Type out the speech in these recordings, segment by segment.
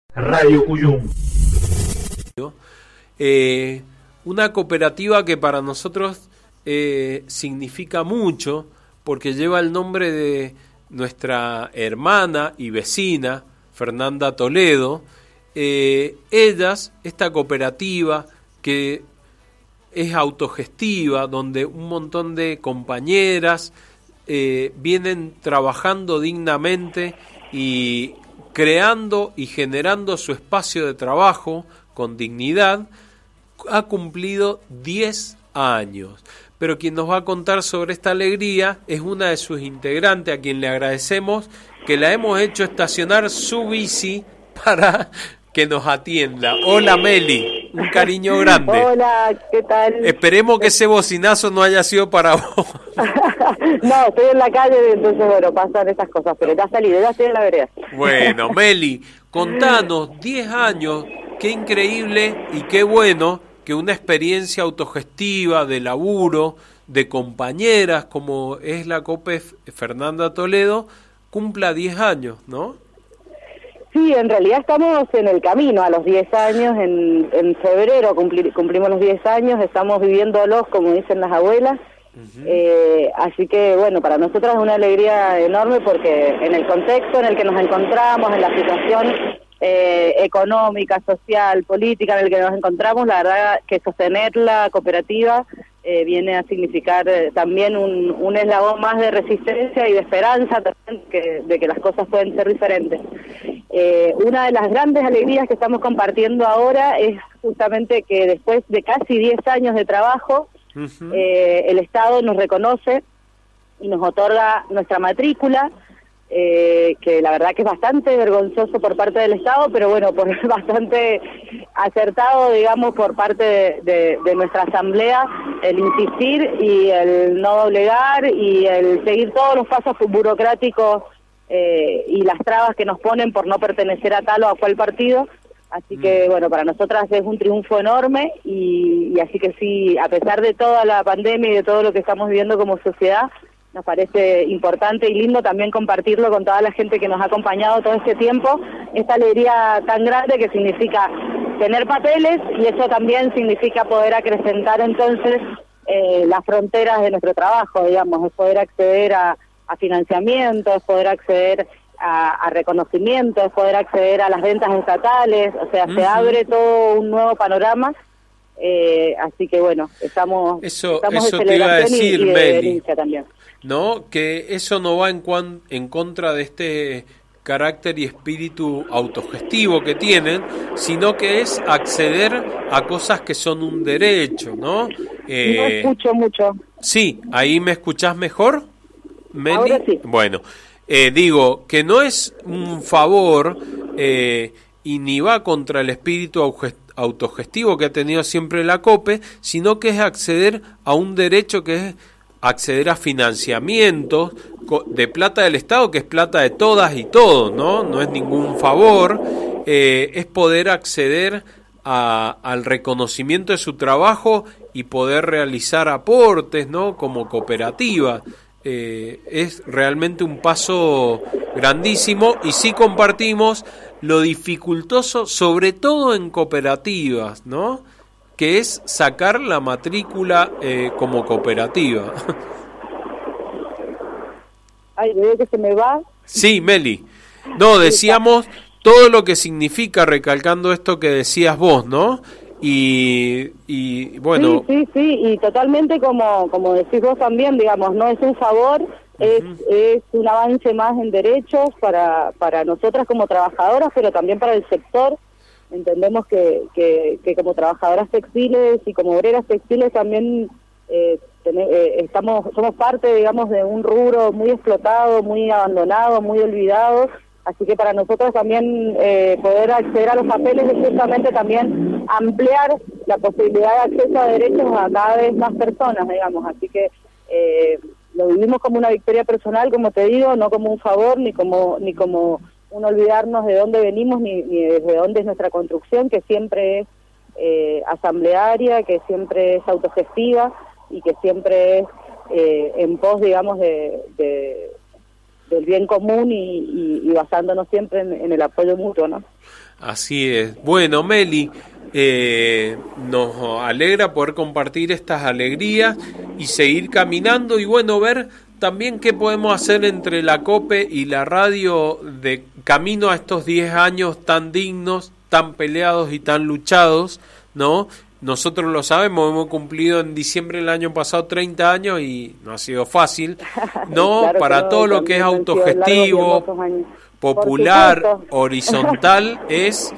Radio Cuyum. Una cooperativa que para nosotros significa mucho porque lleva el nombre de nuestra hermana y vecina Fernanda Toledo. Esta cooperativa que es autogestiva, donde un montón de compañeras vienen trabajando dignamente y creando y generando su espacio de trabajo con dignidad, ha cumplido 10 años. Pero quien nos va a contar sobre esta alegría es una de sus integrantes, a quien le agradecemos que la hemos hecho estacionar su bici para que nos atienda. Hola Meli, un cariño grande. Hola, ¿qué tal? Esperemos que ese bocinazo no haya sido para vos. No, estoy en la calle, entonces bueno, pasan esas cosas, pero ya salí, ya estoy en la vereda. Bueno, Meli, contanos, 10 años, qué increíble y qué bueno que una experiencia autogestiva de laburo, de compañeras, como es la COPE Fernanda Toledo, cumpla 10 años, ¿no? Sí, en realidad estamos en el camino a los 10 años, en febrero cumplimos los 10 años, estamos viviéndolos como dicen las abuelas. Así que bueno, para nosotros es una alegría enorme porque en el contexto en el que nos encontramos, en la situación económica, social, política en el que nos encontramos, la verdad que sostener la cooperativa viene a significar también un eslabón más de resistencia y de esperanza también de que las cosas pueden ser diferentes. Una de las grandes alegrías que estamos compartiendo ahora es justamente que después de casi 10 años de trabajo, el Estado nos reconoce y nos otorga nuestra matrícula, que la verdad que es bastante vergonzoso por parte del Estado, pero bueno, bastante acertado, digamos, por parte de nuestra asamblea, el insistir y el no doblegar y el seguir todos los pasos burocráticos y las trabas que nos ponen por no pertenecer a tal o a cual partido. Así que, bueno, para nosotras es un triunfo enorme y así que sí, a pesar de toda la pandemia y de todo lo que estamos viviendo como sociedad, nos parece importante y lindo también compartirlo con toda la gente que nos ha acompañado todo este tiempo, esta alegría tan grande que significa tener papeles y eso también significa poder acrecentar entonces las fronteras de nuestro trabajo, digamos, es poder acceder a financiamiento, es poder acceder a reconocimiento, es poder acceder a las rentas estatales, o sea, se abre todo un nuevo panorama, así que bueno, estamos de celebración te iba a decir, y de Meli, denuncia también. ¿No? Que eso no va en contra de este carácter y espíritu autogestivo que tienen, sino que es acceder a cosas que son un derecho, ¿no? No escucho mucho. Sí, ¿ahí me escuchás mejor, Meli? Ahora sí. Bueno, digo que no es un favor y ni va contra el espíritu autogestivo que ha tenido siempre la COPE, sino que es acceder a un derecho que es acceder a financiamientos de plata del Estado, que es plata de todas y todos, ¿no? No es ningún favor, es poder acceder al reconocimiento de su trabajo y poder realizar aportes, ¿no? Como cooperativa. Es realmente un paso grandísimo y sí compartimos lo dificultoso, sobre todo en cooperativas, ¿no? Que es sacar la matrícula como cooperativa. Ay, veo que se me va. Sí, Meli. No, decíamos todo lo que significa, recalcando esto que decías vos, ¿no? Y bueno... Sí, y totalmente como decís vos también, digamos, no es un favor, es un avance más en derechos para nosotras como trabajadoras, pero también para el sector. Entendemos que como trabajadoras textiles y como obreras textiles también somos parte, digamos, de un rubro muy explotado, muy abandonado, muy olvidado, así que para nosotros también poder acceder a los papeles es justamente también ampliar la posibilidad de acceso a derechos a cada vez más personas, digamos, así que lo vivimos como una victoria personal, como te digo, no como un favor, ni como un olvidarnos de dónde venimos ni desde dónde es nuestra construcción, que siempre es asamblearia, que siempre es autogestiva y que siempre es en pos, digamos, de del bien común y basándonos siempre en el apoyo mutuo, ¿no? Así es. Bueno, Meli, nos alegra poder compartir estas alegrías y seguir caminando y bueno, ver también qué podemos hacer entre la COPE y la radio de camino a estos 10 años tan dignos, tan peleados y tan luchados, ¿no? Nosotros lo sabemos, hemos cumplido en diciembre del año pasado 30 años y no ha sido fácil, ¿no? Claro, para todo lo que es autogestivo, popular, horizontal, es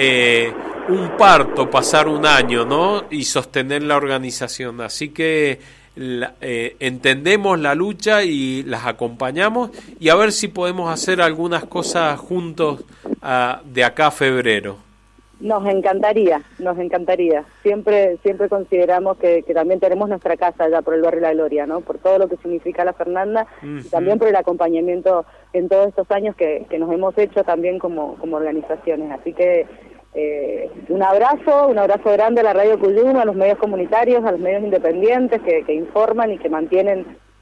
un parto pasar un año, ¿no? Y sostener la organización. Así que entendemos la lucha y las acompañamos y a ver si podemos hacer algunas cosas juntos de acá a febrero. Nos encantaría. Siempre consideramos que también tenemos nuestra casa allá por el barrio La Gloria, ¿no? Por todo lo que significa la Fernanda y también por el acompañamiento en todos estos años que nos hemos hecho también como organizaciones. Así que un abrazo grande a la Radio Cuyum, a los medios comunitarios, a los medios independientes que informan y que mantienen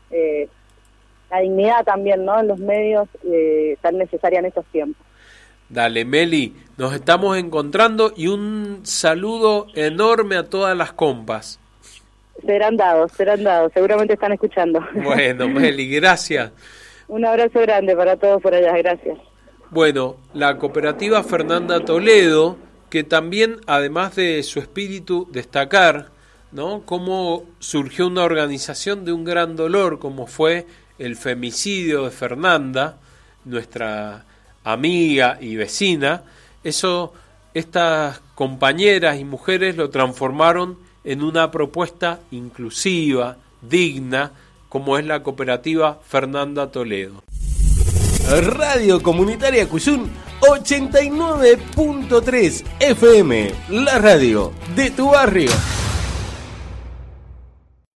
la dignidad también, ¿no? En los medios tan necesaria en estos tiempos. Dale, Meli, nos estamos encontrando y un saludo enorme a todas las compas. Serán dados, seguramente están escuchando. Bueno, Meli, gracias. Un abrazo grande para todos por allá, gracias. Bueno, la cooperativa Fernanda Toledo, que también, además de su espíritu, destacar, ¿no?, cómo surgió una organización de un gran dolor, como fue el femicidio de Fernanda, nuestra amiga y vecina. Estas compañeras y mujeres lo transformaron en una propuesta inclusiva, digna, como es la cooperativa Fernanda Toledo. Radio Comunitaria Cuyum 89.3 FM, la radio de tu barrio.